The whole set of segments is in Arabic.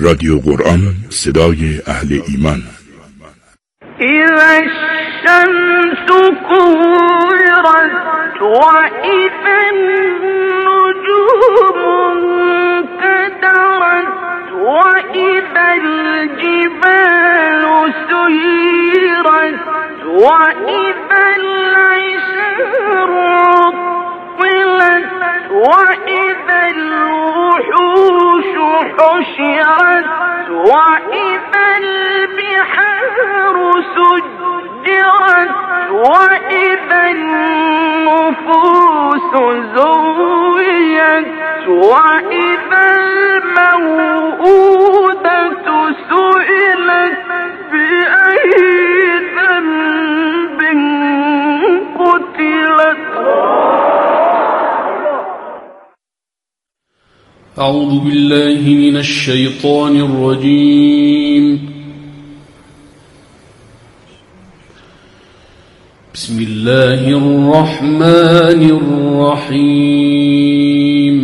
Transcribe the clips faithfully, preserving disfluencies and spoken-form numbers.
رادیو قرآن، صدای اهل ایمان. اذا الشمس كورت واذا النجوم انكدرت واذا الجبال سيرت واذا العشار عطلت واذا الوحوش حشرت واذا البحار سجرت واذا النفوس زوجت واذا الموءودة سئلت بأي ذنب قتلت. أعوذ بالله من الشيطان الرجيم. بسم الله الرحمن الرحيم.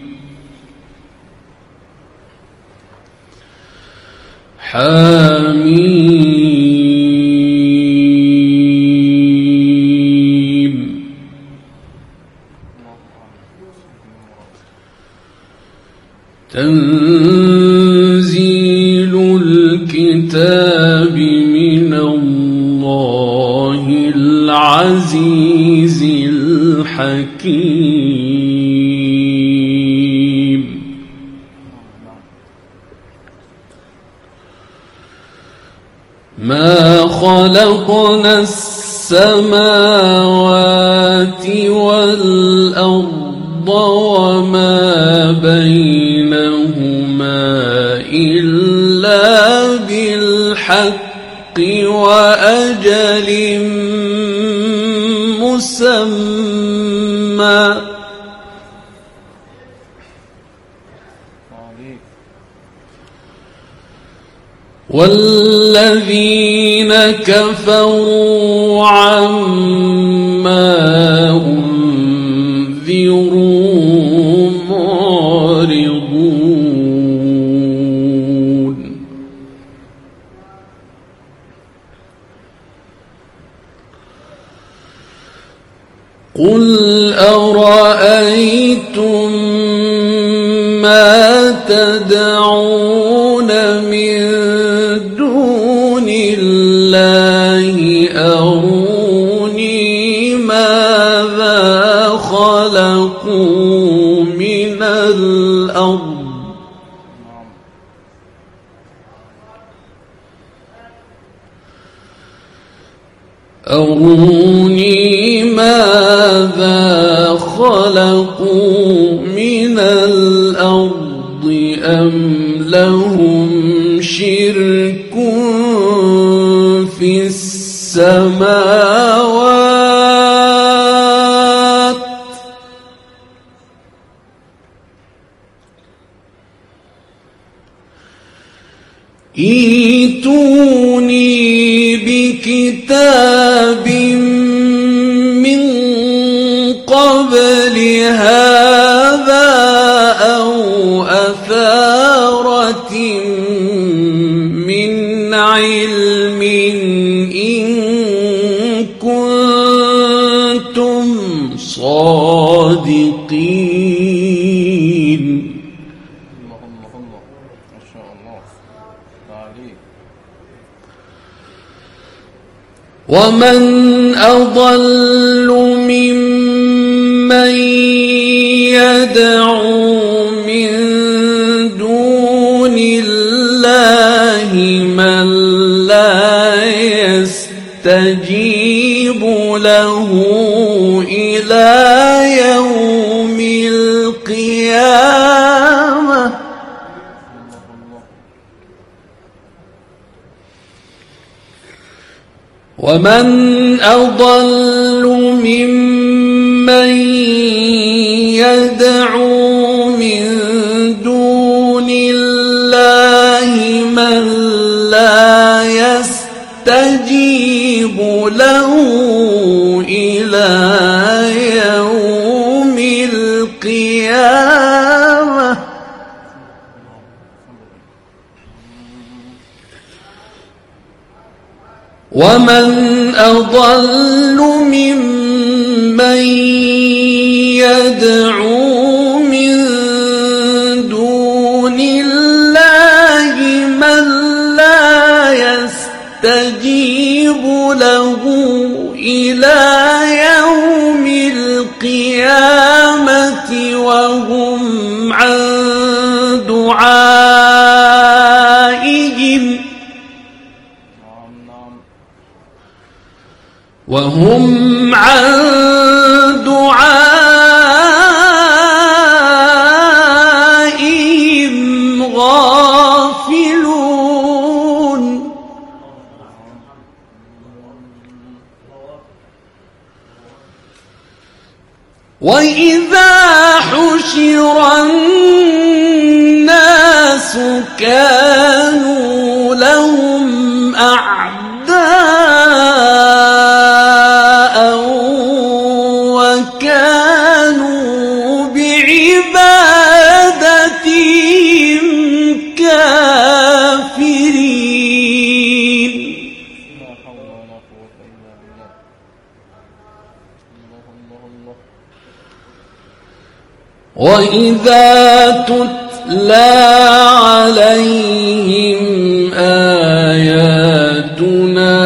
حميم. تنزيل الكتاب من الله العزيز الحكيم. ما خلقنا السماوات والأرض وما بينهما إلا بالحق وأجل مسمى. والذين كفروا عما أنذروا معرضون. قل أرأيتم ما تدعون من دون الله أروني ماذا خلقوا من الأرض أروني ماذا خلقوا من الأرض أم لهم شرك في السماوات ائتوني بكتاب من قبل هذا أو أثارة من علم إن كنتم صادقين. الله الله الله ما شاء الله عليك. ومن أضل ممن يدعو من دون الله من لا يستجيب له إلى يوم القيامة. ومن أضل ممن يدعو من دون الله من لا يستجيب له إلى يوم القيامة. ومن أضل ممن يدعو من دون الله من لا يستجيب له إلى يوم القيامة وهم عن دعائهم وهم عن دعائهم غافلون وإذا حشر الناس كانوا لهم أعداء وكانوا بعبادتهم كافرين لا حول ولا قوة إلا بالله. الله الله الله. وإذا تتلى عليهم آياتنا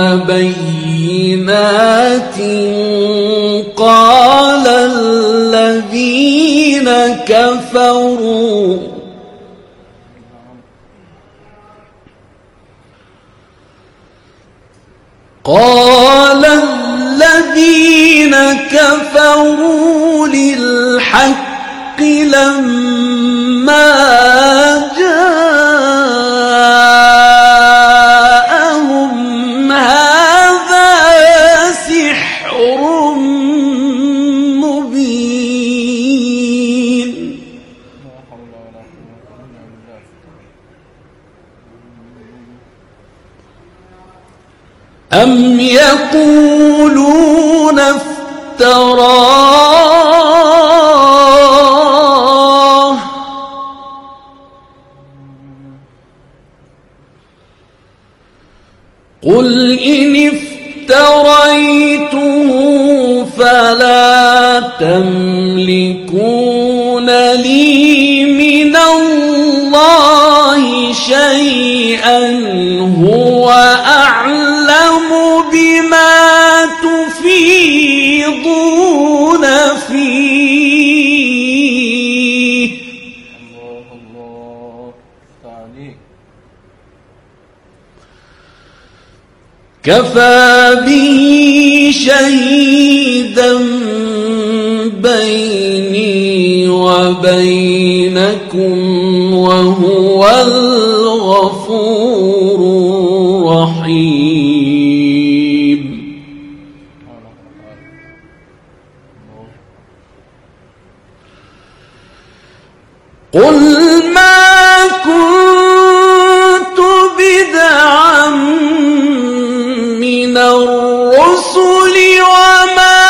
بينات قال الذين كفروا قال الذين كفروا للحق لما جاءهم هذا سحر مبين لا حول ولا قوة إلا بالله. أم يقولون افتراه قل إن افتريته فلا تملكون لي من الله شيئا هو أعلم بما تفيضون فيه الله الله تعاليك. كفى به شهيدا بيني وبينكم وهو الغفور الرحيم. قل ما كنت بدعا من الرسل وما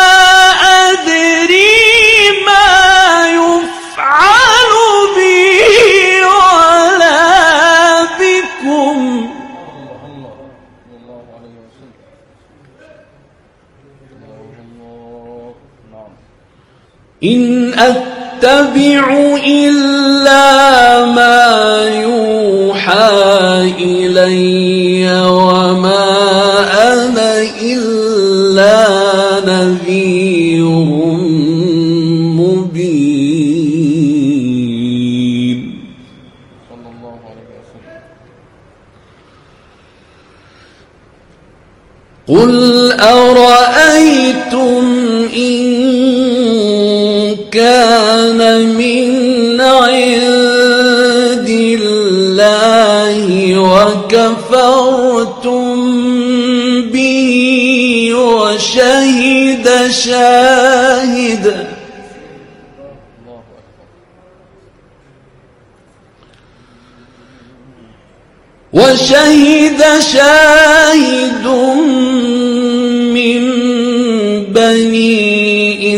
أدري ما يفعل بي ولا بكم الله الله الله عليه وسلم. الله الله. نعم. إن أتبع إلا ما يوحى إلي وما أنا إلا نذير مبين. صلى الله عليه وسلم. قل أرأيتم إن كان من عند الله وكفرتم به وشهد شاهد الله أكبر. وشهد شاهد من بني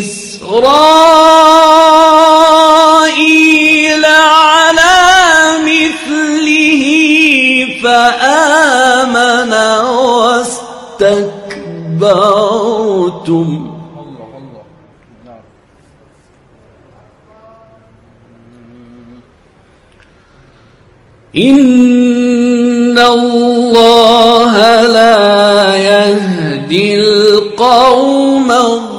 إسرائيل على مثله فآمن واستكبر اسْتَكْبَرْتُمْ الله الله نعم إِنَّ اللَّهَ لَا يَهْدِي الْقَوْمَ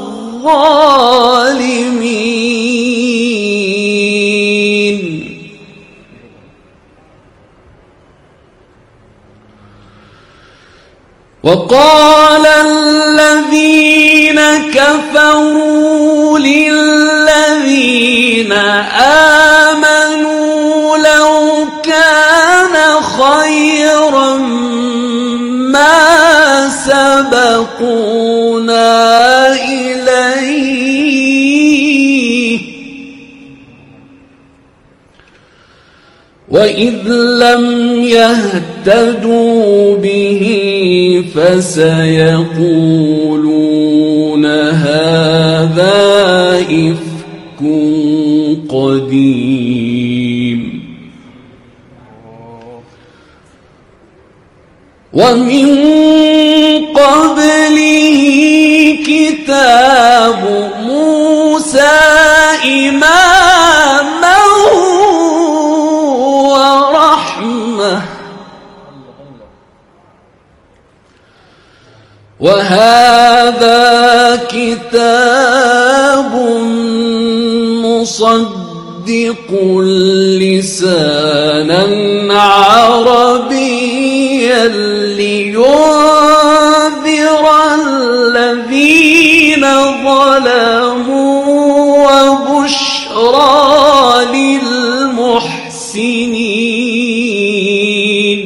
الظَّالِمِينَ وَقَالَ الَّذِينَ كَفَرُوا لِلَّذِينَ آمَنُوا لَوْ كَانَ خَيْرًا مَا سَبَقُونَا إِلَيْهِ وَإِذْ لَمْ يَهْتَدُوا بِهِ فَسَيَقُولُونَ هَذَا إِفْكٌ قَدِيمٌ وَمِنْ قَبْلِهِ كِتَابُ مُوسَى إِمَامًا وَرَحْمَةً وَهَذَا كِتَابٌ مُصَدِّقٌ لِسَانًا عَرَبِيًّا لِيُنذِرَ الَّذِينَ ظَلَمُوا وَبُشْرَى لِلْمُحْسِنِينَ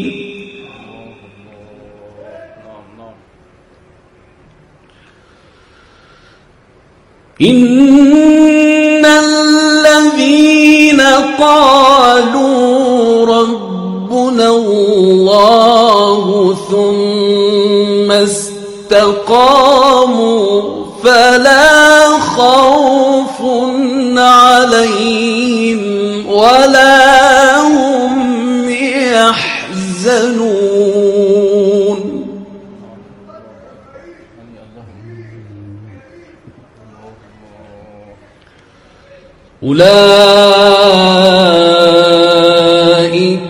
إِنَّ الَّذِينَ قَالُوا رَبُّنَا اللَّهُ ثُمَّ اسْتَقَامُوا فَلَا خَوْفٌ عَلَيْهِمْ وَلَا هُمْ يَحْزَنُونَ أولئك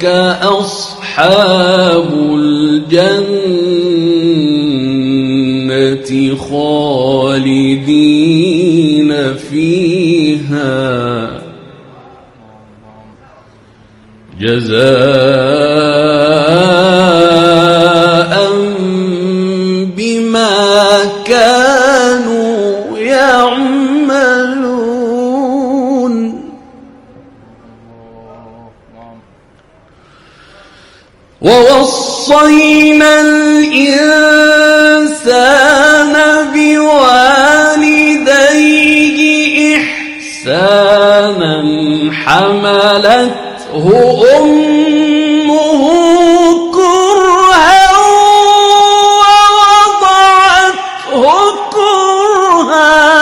أصحاب الجنة خالدين فيها جزاء بما كانوا يعملون ووصينا الإنسان بوالديه إحسانا حملته أمه كرها ووضعته كرها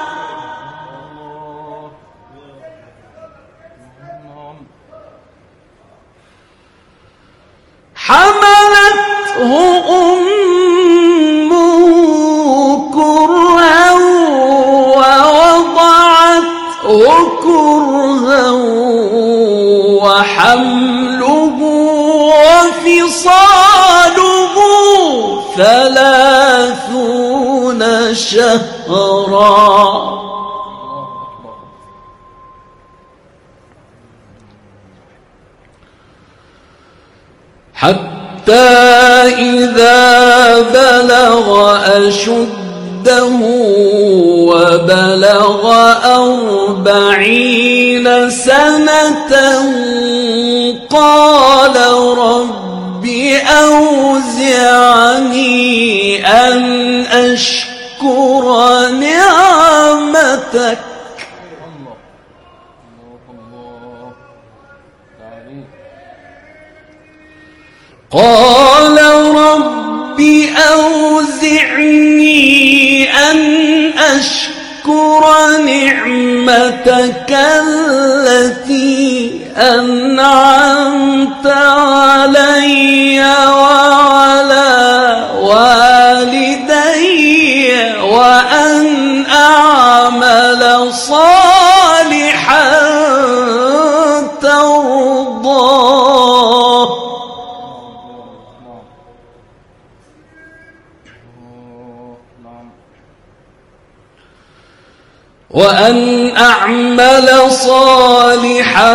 حملته أمه كرها ووضعته كرها وحمله وفصاله ثلاثون شهرا حتى إذا بلغ أشده وبلغ أربعين سنة قال رب أوزعني أن أشكر نعمتك قال رب أوزعني أن أشكر نعمتك التي أنعمت علي وعلى والدي وأن أعمل صالحا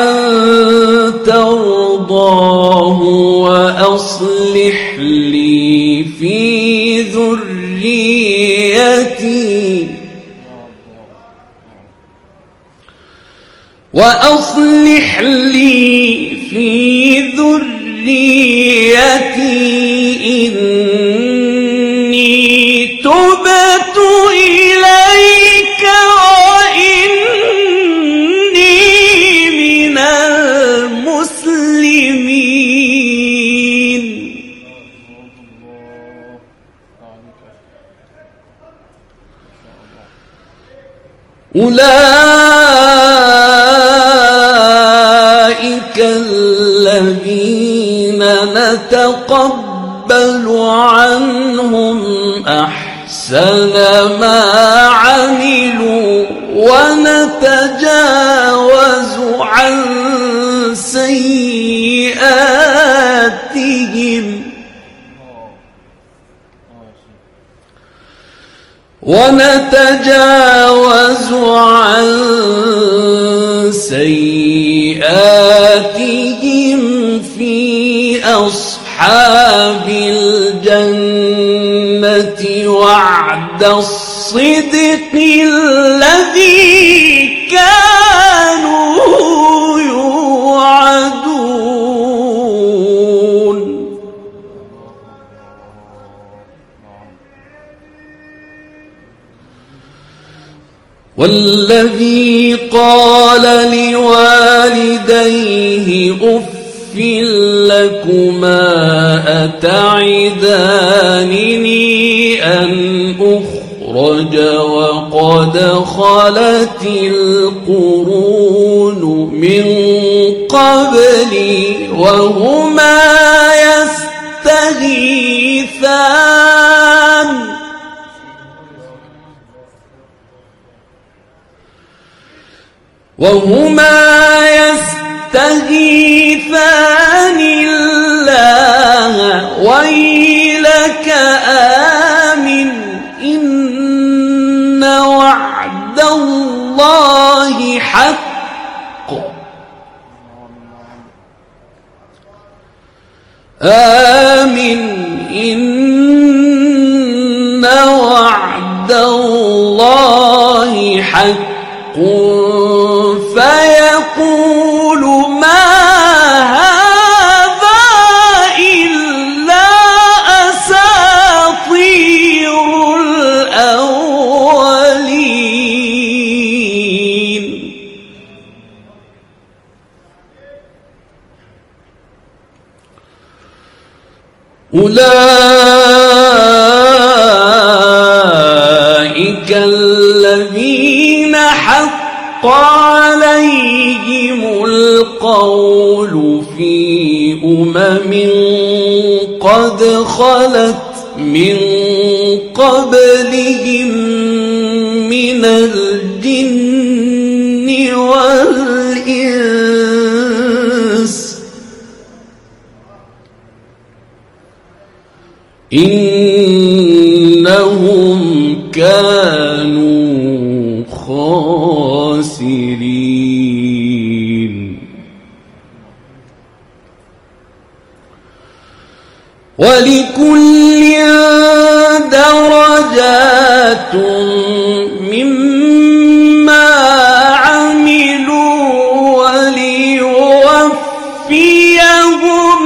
ترضاه وأصلح لي في ذريتي وأصلح لي في ذريتي إني تبت إليك وإني من المسلمين. أولئك الذين نتقبل عنهم أحسن ما عملوا ونتجاوز عن سيئاتهم ونتجاوز عن سيئاتهم في أصحاب الجنة وعد الصدق الذي كانوا يوعدون. والذي قال لوالديه أف لكما أتعدانني أن أخرج وقد خلت القرون من قبلي وهما يستغيثان وهما يستغيثان الله ويلك آمن إن وعد الله حق آمن إن وعد الله حق فيقول ما هذا إلا أساطير الأولين. أولئك الذين حق عليهم القول في أمم قد خلت من قبلهم من الجن والإنس إنهم كانوا خاسرين. ولكل درجات مما عملوا وليوفيهم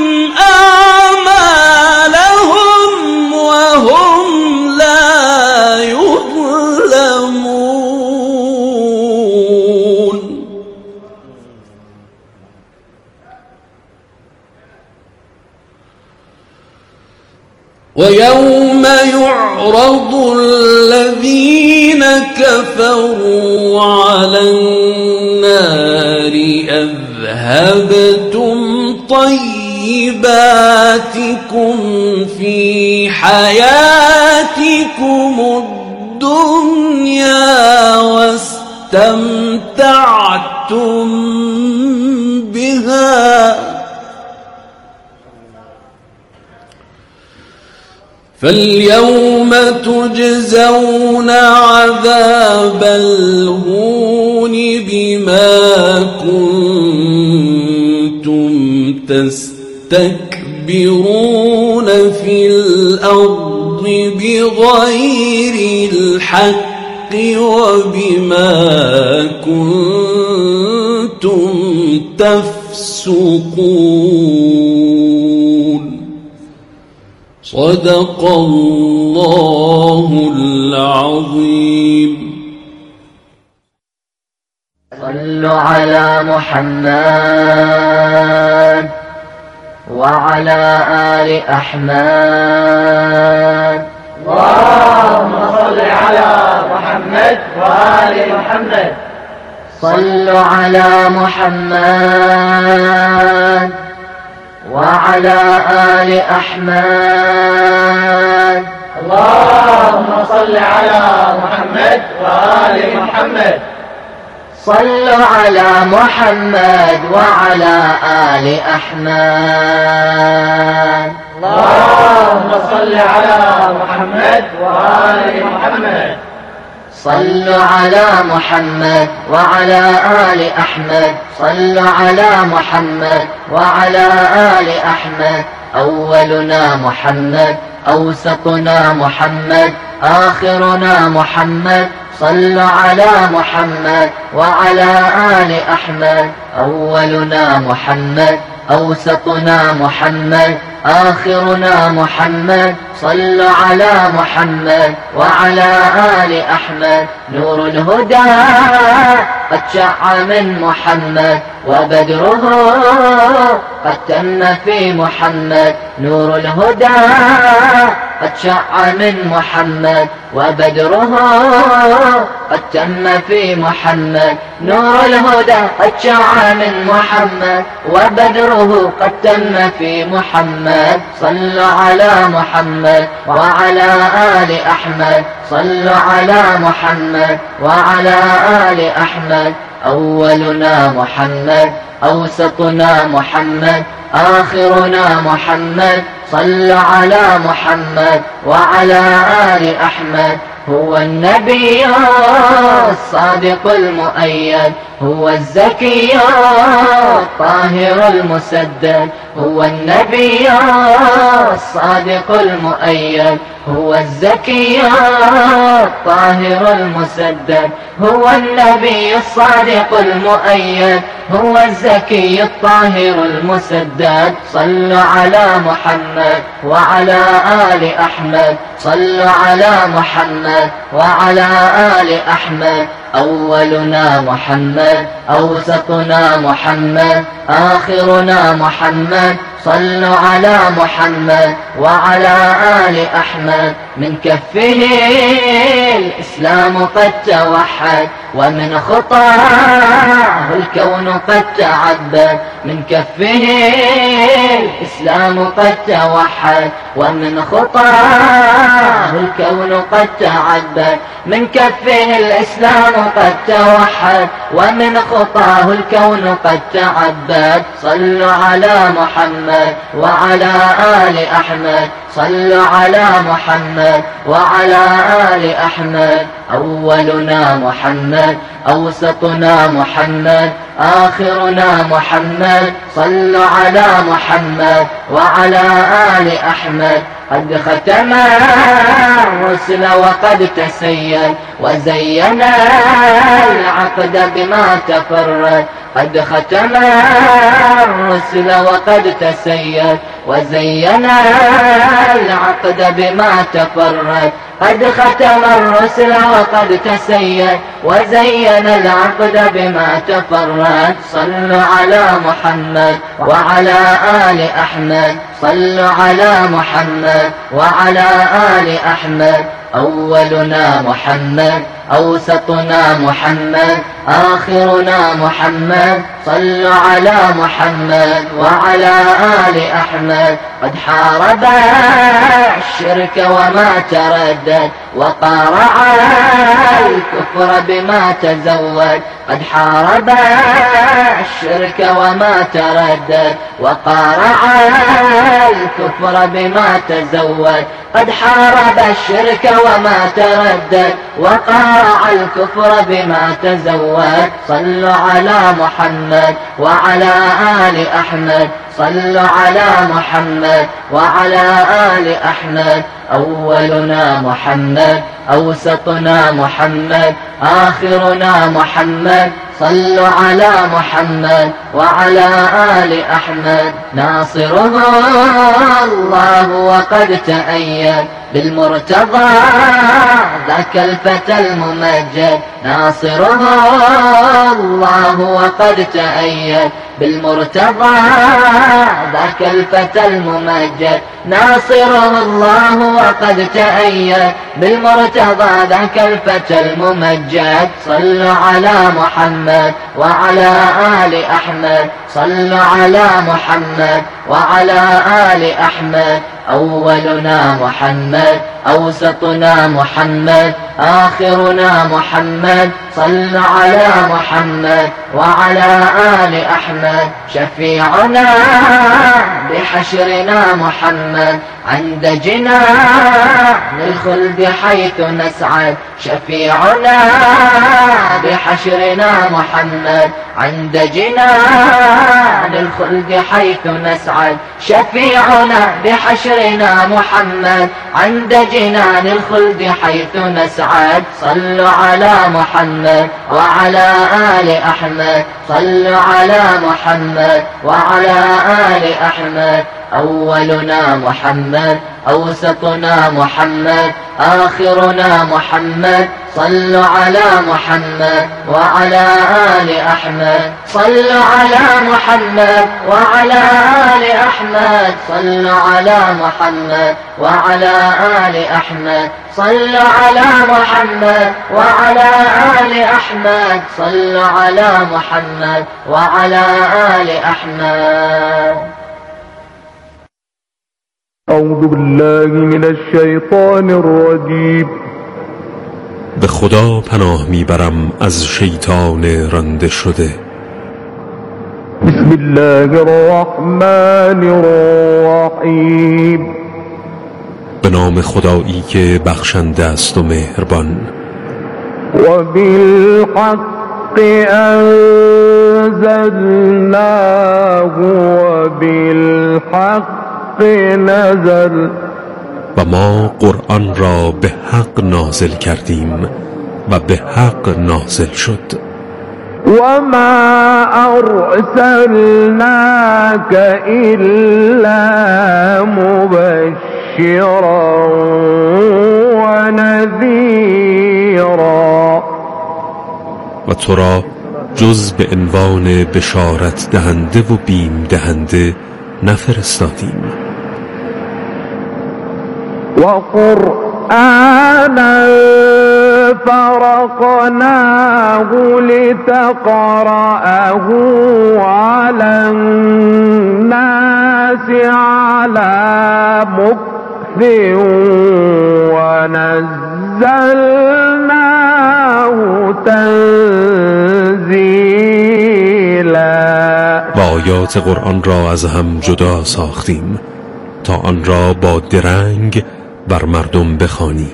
أعمالهم وهم لا يظلمون. ويوم يعرض الذين كفروا على النار أذهبتم طيباتكم في حياتكم الدنيا واستمتعتم بها فاليوم تجزون عذاب الهون بما كنتم تستكبرون في الأرض بغير الحق وبما كنتم تفسقون. صدق الله العظيم. صلوا على محمد وعلى آل أحمد. اللهم صل على محمد وآل محمد. صلوا على محمد وعلى آل أحمد. اللهم صل على محمد وآل محمد. صلوا على محمد وعلى آل أحمد. اللهم صل على محمد وآل محمد. صلوا على محمد وعلى آل أحمد. صلوا على محمد وعلى آل أحمد. أولنا محمد، أوسطنا محمد، آخرنا محمد. صلوا على محمد وعلى آل أحمد. أولنا محمد، أوسطنا محمد، آخرنا محمد. صلوا على محمد وعلى آل أحمد. نور الهدى قد شع من محمد وبدره قد تم في محمد. نور الهدى قد شع من محمد وبدره قد تم في محمد. نور الهدى قد شع من محمد وبدره قد تم في محمد. صلوا على محمد وعلى آل أحمد. صلوا على محمد وعلى آل أحمد. أولنا محمد، أوسطنا محمد، آخرنا محمد. صلوا على محمد وعلى آل أحمد. هو النبي الصادق المؤيد، هو الزكي الطاهر المسدد. هو النبي الصادق المؤيد، هو الزكي الطاهر المسدد. هو النبي الصادق المؤيد، هو الزكي الطاهر المسدد. صلوا على محمد وعلى آل أحمد. صلوا على محمد وعلى آل أحمد. أولنا محمد، أوسطنا محمد، آخرنا محمد. صلوا على محمد وعلى آل أحمد. من كفه الإسلام قد توحد ومن خطاه الكون قد تعبد. من كفه الإسلام قد توحد ومن خطاه الكون قد تعبد. من كفه الإسلام قد توحد ومن خطاه الكون قد تعبد. صلوا على محمد وعلى آل أحمد. صلوا على محمد وعلى آل أحمد. أولنا محمد، أوسطنا محمد، آخرنا محمد. صلوا على محمد وعلى آل أحمد. قد ختم الرسل وقد تسيد وزين العقد بما تفرد. قد ختم الرسل وقد تسيد وزين العقد بما تفرد. قد ختم الرسل وقد تسيد وزين العقد بما تفرد. صلوا على محمد وعلى آل أحمد. صلوا على محمد وعلى آل أحمد. أولنا محمد، أوسطنا محمد، آخرنا محمد. صلوا على محمد وعلى آل أحمد. قد حارب الشرك وما تردد وقارع الكفر بما تزود. قد حارب الشرك وما تردد وقارع الكفر بما تزود قد حارب الشرك وما تردد وقارع الكفر بما تزود صلوا على محمد وعلى آل أحمد صلوا على محمد وعلى آل أحمد أولنا محمد أوسطنا محمد آخرنا محمد صلوا على محمد وعلى آل أحمد ناصره الله وقد تأيد بالمرتضى ذاك الفتى الممجد ناصره الله وقد تأيد بالمرتضى ذاك الفتى الممجد ناصره الله وقد تأيد بالمرتضى ذاك الفتى الممجد صلوا على محمد وعلى آل أحمد صلوا على محمد وعلى آل أحمد أولنا محمد أوسطنا محمد آخرنا محمد صلوا على محمد وعلى آل أحمد شفيعنا بحشرنا محمد عند جنان الخلد حيث نسعد شفيعنا بحشرنا محمد عند جنان الخلد حيث نسعد شفيعنا بحشرنا محمد عند جنان الخلد حيث نسعد صلوا على محمد وعلى آل أحمد صلوا على محمد وعلى آل أحمد أولنا محمد أوسطنا محمد آخرنا محمد صلوا على محمد وعلى آل أحمد صلوا على محمد وعلى آل أحمد صلوا على محمد وعلى آل أحمد صلوا على محمد وعلى آل أحمد صلوا على محمد وعلى آل أحمد. أعوذ بالله من الشیطان الرجیم. به خدا پناه میبرم از شیطان رانده شده. بسم الله الرحمن الرحیم. به نام خدایی که بخشنده است و مهربان. و بالحق انزلناه و بالحق نزل. و ما قرآن را به حق نازل کردیم و به حق نازل شد. و ما ارسلناک الا مبشرا و نذیرا. و تو را جز به عنوان بشارت دهنده و بیم دهنده نفرستادیم. و قرآنا فرقناه لتقرأه على الناس على مكث ونزلناه تنزیلا. و آیات قرآن را از هم جدا ساختیم تا آن را با درنگ بر مردم بخوانی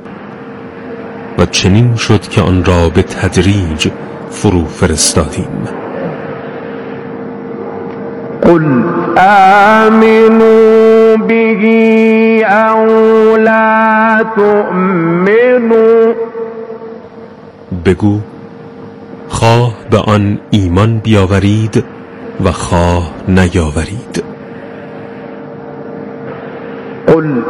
و چنین شد که آن را به تدریج فرو فرستادیم. قل آمنوا به او لا تؤمنوا. بگو خواه به آن ایمان بیاورید و خواه نیاورید. قل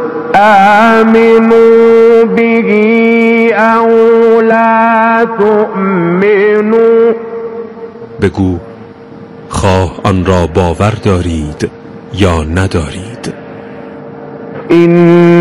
آمنوا به او لا تؤمنوا. بگو خواه آن را باور دارید یا ندارید. این